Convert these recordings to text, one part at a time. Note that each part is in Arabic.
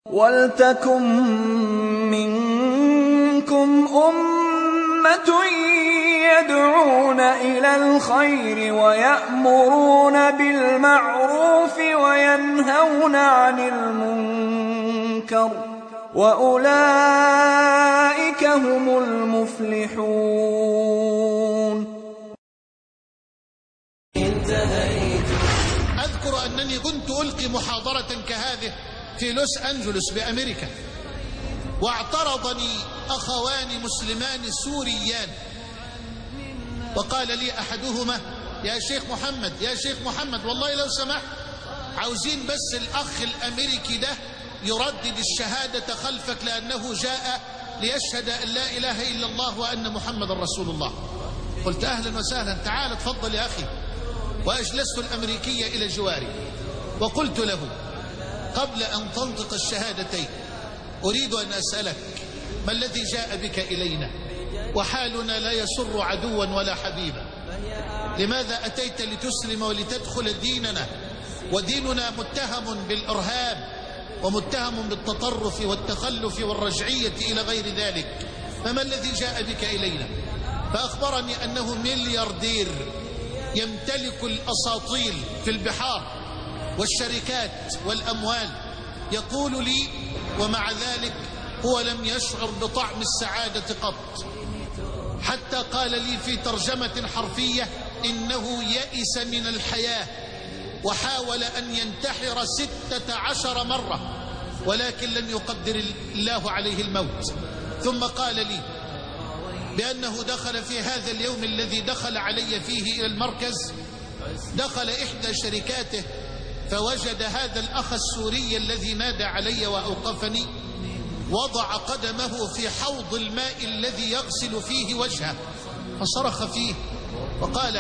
وَلْتَكُن مِّنكُمْ أُمَّةٌ يَدْعُونَ إِلَى الْخَيْرِ وَيَأْمُرُونَ بِالْمَعْرُوفِ وَيَنْهَوْنَ عَنِ الْمُنكَرِ ۚ وَأُولَٰئِكَ هُمُ الْمُفْلِحُونَ. أذكر أنني كنت ألقي محاضرة كهذه في لوس أنجلوس بأمريكا، واعترضني أخوان مسلمان سوريان، وقال لي أحدهما: يا شيخ محمد والله لو سمحت عاوزين بس الأخ الأمريكي ده يردد الشهادة خلفك، لأنه جاء ليشهد أن لا إله إلا الله وأن محمد رسول الله. قلت: أهلا وسهلا، تعال تفضل يا أخي. وأجلست الأمريكي إلى جواري وقلت له: قبل أن تنطق الشهادتين أريد أن أسألك ما الذي جاء بك إلينا وحالنا لا يسر عدوا ولا حبيبا؟ لماذا أتيت لتسلم ولتدخل ديننا، وديننا متهم بالإرهاب ومتهم بالتطرف والتخلف والرجعية إلى غير ذلك، فما الذي جاء بك إلينا؟ فأخبرني أنه ملياردير يمتلك الأساطيل في البحار والشركات والأموال. يقول لي: ومع ذلك هو لم يشعر بطعم السعادة قط، حتى قال لي في ترجمة حرفية إنه يئس من الحياة وحاول أن ينتحر 16 مرة، ولكن لم يقدر الله عليه الموت. ثم قال لي بأنه دخل في هذا اليوم الذي دخل علي فيه إلى المركز، دخل إحدى شركاته فوجد هذا الأخ السوري الذي نادى علي وأوقفني وضع قدمه في حوض الماء الذي يغسل فيه وجهه، فصرخ فيه وقال: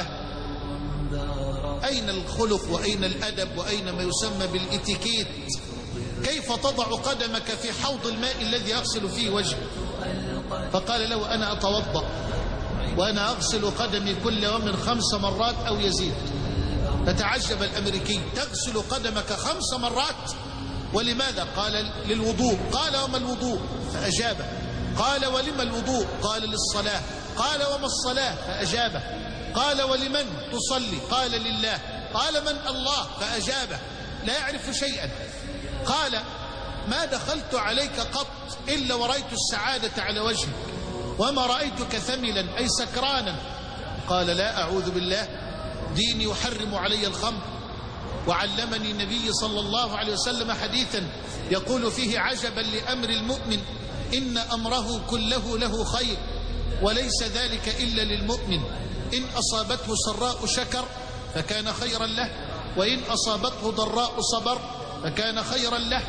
أين الخلق وأين الأدب وأين ما يسمى بالإتيكيت؟ كيف تضع قدمك في حوض الماء الذي يغسل فيه وجهه؟ فقال له: أنا أتوضأ وأنا أغسل قدمي كل يوم 5 مرات أو يزيد. فتعجب الأمريكي: تغسل قدمك 5 مرات؟ ولماذا؟ قال: للوضوء. قال: وما الوضوء؟ فأجابه. قال: ولما الوضوء؟ قال: للصلاة. قال: وما الصلاة؟ فأجابه. قال: ولمن تصلي؟ قال: لله. قال: من الله؟ فأجابه. لا يعرف شيئا. قال: ما دخلت عليك قط إلا ورأيت السعادة على وجهك، وما رأيتك ثملا أي سكرانا. قال: لا، أعوذ بالله، ديني يحرم علي الخمر، وعلمني النبي صلى الله عليه وسلم حديثا يقول فيه: عجبا لأمر المؤمن إن أمره كله له خير، وليس ذلك إلا للمؤمن، إن أصابته سراء شكر فكان خيرا له، وإن أصابته ضراء صبر فكان خيرا له.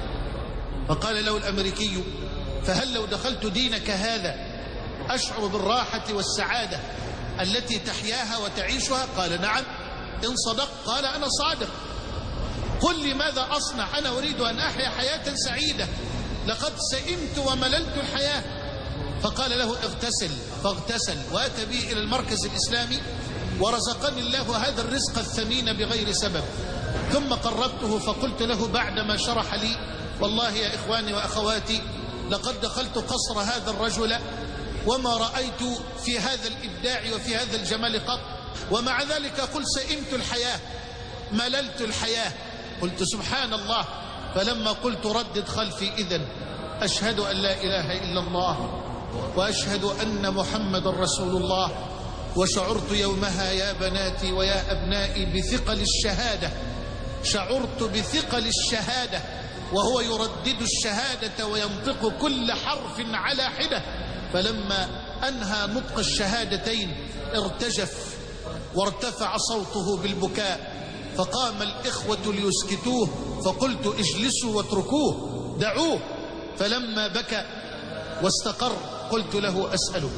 فقال له الأمريكي: فهل لو دخلت دينك هذا أشعر بالراحة والسعادة التي تحياها وتعيشها؟ قال: نعم. إن صدق؟ قال: أنا صادق. قل لي ماذا أصنع؟ أنا أريد أن أحيا حياة سعيدة، لقد سئمت ومللت الحياة. فقال له: اغتسل. فاغتسل وأتى بي إلى المركز الإسلامي، ورزقني الله هذا الرزق الثمين بغير سبب. ثم قربته فقلت له بعدما شرح لي: والله يا إخواني وأخواتي، لقد دخلت قصر هذا الرجل وما رأيت في هذا الإبداع وفي هذا الجمال قط، ومع ذلك قل سئمت الحياة، مللت الحياة. قلت: سبحان الله. فلما قلت: ردد خلفي إذن: أشهد أن لا إله إلا الله وأشهد أن محمد رسول الله. وشعرت يومها يا بناتي ويا أبنائي بثقل الشهادة، شعرت بثقل الشهادة، وهو يردد الشهادة وينطق كل حرف على حدة. فلما أنهى نطق الشهادتين ارتجف وارتفع صوته بالبكاء، فقام الإخوة ليسكتوه، فقلت: اجلسوا واتركوه، دعوه. فلما بكى واستقر قلت له: أسألك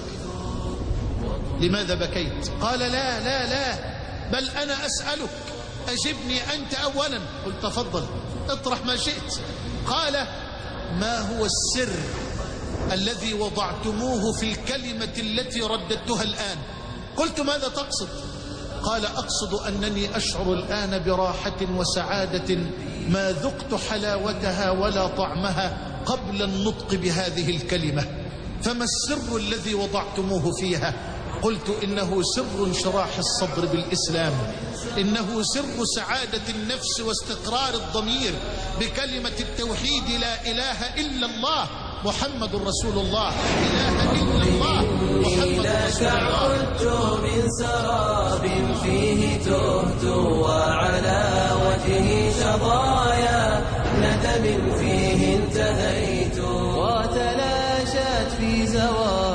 لماذا بكيت؟ قال: لا لا لا، بل أنا أسألك، أجبني أنت أولا. قلت: تفضل، اطرح ما شئت. قال: ما هو السر الذي وضعتموه في الكلمة التي رددتها الآن؟ قلت: ماذا تقصد؟ قال أقصد أنني أشعر الآن براحة وسعادة ما ذقت حلاوتها ولا طعمها قبل النطق بهذه الكلمة. فما السر الذي وضعتموه فيها؟ قلت إنه سر انشراح الصدر بالإسلام، إنه سر سعادة النفس واستقرار الضمير بكلمة التوحيد لا إله إلا الله محمد رسول الله، إله إلا الله محمد رسول الله. عدت من سراب فيه تهت وعلى وجهي شظايا ندم فيه انتهيت وتلاشت في زوايا